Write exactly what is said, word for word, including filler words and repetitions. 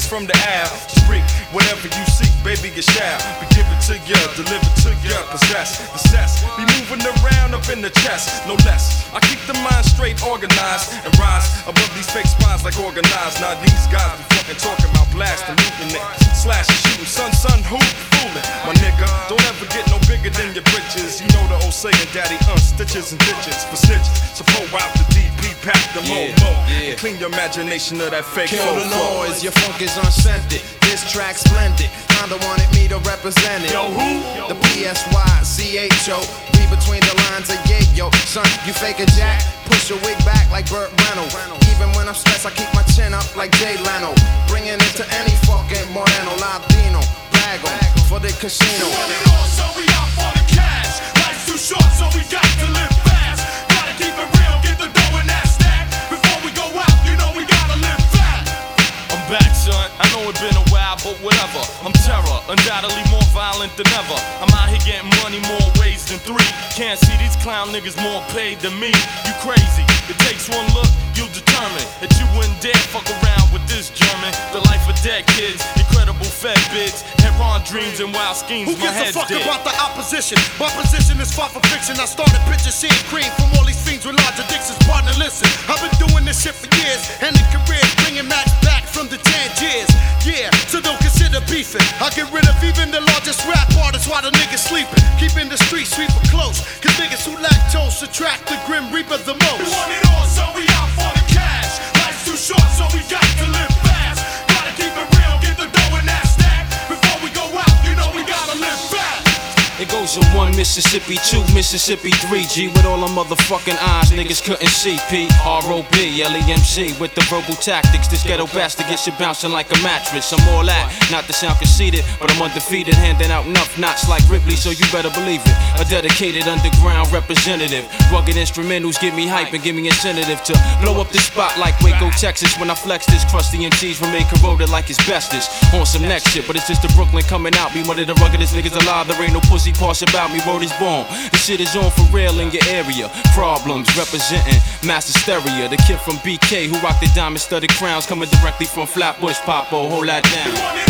X from the Ave. Three, whatever you seek, baby, it shall be given to you, delivered to you, possess, possess. Be moving around up in the chest, no less. I keep the mind straight, organized, and rise above these fake spines like organized. Now these guys be fucking talking about blasting, looting it, slash and shooting. Son, son, who fooling? My nigga, don't ever get no bigger than your britches. You know the old saying, daddy, uh, stitches and ditches for snitches. So pull out the D P, pack the yeah, mo-mo, yeah. And clean your imagination of that fake Kill the noise, your funk is unscented. This track splendid, kinda wanted me to represent it. Yo, who? The P S Y C H O. Read between the lines of yeah, yo. Son, you fake a jack, push your wig back like Burt Reynolds. Even when I'm stressed, I keep my chin up like Jay Leno. Bringing it to any fucking Moreno, Latino. Brag on for the casino. We want it all, so we out for the cash. Life's too short, so we got to live fast. Gotta keep it real, get the dough in that stack. Before we go out, you know we gotta live fat. I'm back, son. I know it's been a while, but whatever. I'm terror, undoubtedly more violent than ever. I'm out here getting money more ways than three. Can't see these clown niggas more paid than me. You crazy. It takes one look, you'll determine that you wouldn't dare fuck around with this German. The life of dead kids, incredible fed bids, heron dreams and wild schemes. Who my gives a head's fuck dead. about the opposition? My position is far from fiction. I started picture seeing cream from all these fiends with large addictions. Partner, listen, I've been doing this shit for years, and the careers bringing Max back from the ten years. Yeah, so don't consider beefing. I get rid of even the largest rap artists while the niggas sleeping. Keeping the street sweeper close, cause niggas who lactose attract the grim reaper the most. We want it all, so we out for the cash. Life's too short, so we got to live fast. Gotta keep it real, get the dough in that stack. Before we go out, you know we gotta live fast. It goes from one Mississippi, two Mississippi, three G with all the motherfucking eyes niggas couldn't see. P R O B L E M C with the verbal tactics. This ghetto bastard gets you bouncing like a mattress. I'm all that, not to sound conceited, but I'm undefeated, handing out enough knots like Ripley, so you better believe it. A dedicated underground representative. Rugged instrumentals give me hype and give me incentive to blow up the spot like Waco, Texas. When I flex this, crusty M Cs remain corroded like asbestos. On some next shit, but it's just the Brooklyn coming out. Be one of the ruggedest niggas alive. There ain't no pussy parts about me, word is born. This shit is on for real in your area. Problems representing Master Stereo. The kid from B K who rocked the diamond studded crowns, coming directly from Flatbush, Popo. Hold that down.